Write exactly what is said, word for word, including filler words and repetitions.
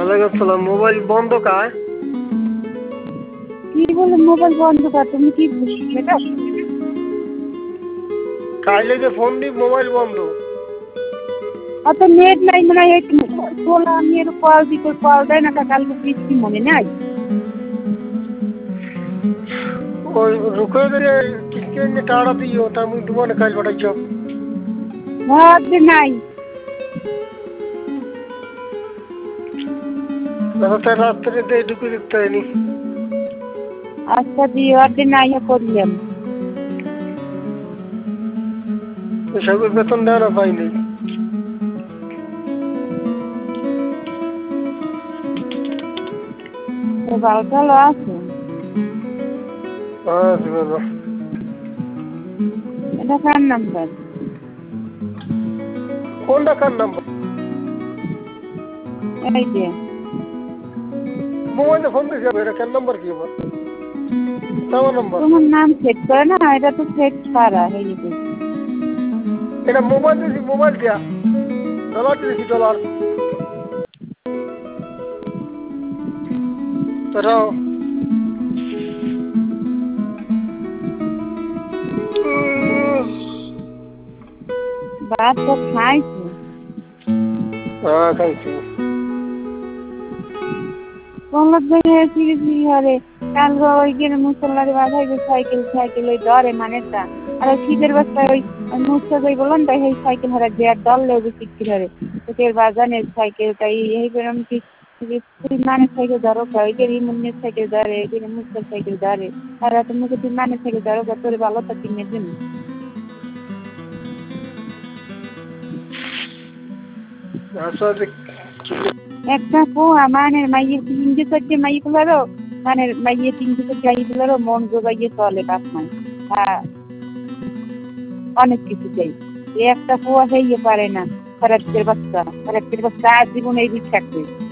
ওয়ালাইকুম সালাম। মোবাইল বন্ধ কায়? কি বলে মোবাইল বন্ধ কর? তুমি কি সেটা কাইলে যে ফোন দি মোবাইল বন্ধ। অত নেট নাই মনে হয়। তোলা আমি এর কল দি কল দেয় না কালকে বৃষ্টি মনে নাই। ওই রুকে গেলে কিস্তি এনে টাকা দিও তা মুই তোমার কাল পাঠাইছ। ঘর নাই রাতে রাত্রে দিয়ে ঢুকে দেখতে হয়নি। আচ্ছা দিয়ে অর্ধে নাই করলাম। এসবের বেতন দেওয়া না পাইনি। ভালো ভালো আছে। হ্যাঁ দিবেন। এটা কার নাম্বার? কোনটা কার নাম্বার? এই যে মোবাইলে ফোন দিয়েছি এটা কার নাম্বার কি আমার? আমার নাম্বার। তোমার নাম সেট করে না, এটা তো সেট করা হয়ে গেছে। এটা মোবাইল দিয়েছি, মোবাইল দিয়া ডলার দিয়েছি, ডলার। এটাও ভাত তো খাইছি। হ্যাঁ খাইছি। কোমর ভেঙে গেছি ঘরে কালকে ওইখানে মুসল্লারে বাধাই সাইকেল সাইকেল ওই ডরে মানেটা আর শীতের বস্তায় ওই মুসা যাই বললাম তাই সেই সাইকেল হারা যে আর ডর লেগে শিখছি ধরে তোর বাজানের সাইকেল তাই এই বেরম কি মানের সাইকেল ধরো ওইখানে ইমনের সাইকেল ধরে এখানে মুসার সাইকেল ধরে আর এত মুখে তুই মানের সাইকেল ধরো তোর ভালো তো কিনে দিন। একটা পো আমানের মাইয়ের তিনটে চারটে মাই গুলারও মানে মাইয়ের তিনটে চারটে মাই গুলারও মন জোগাইয়ে চলে কাজ নাই। হ্যাঁ অনেক কিছু চাই একটা পোয়া হইয়ে পারে না। খরাতের বাচ্চা খরাতের বাচ্চা জীবন এই থাকবে।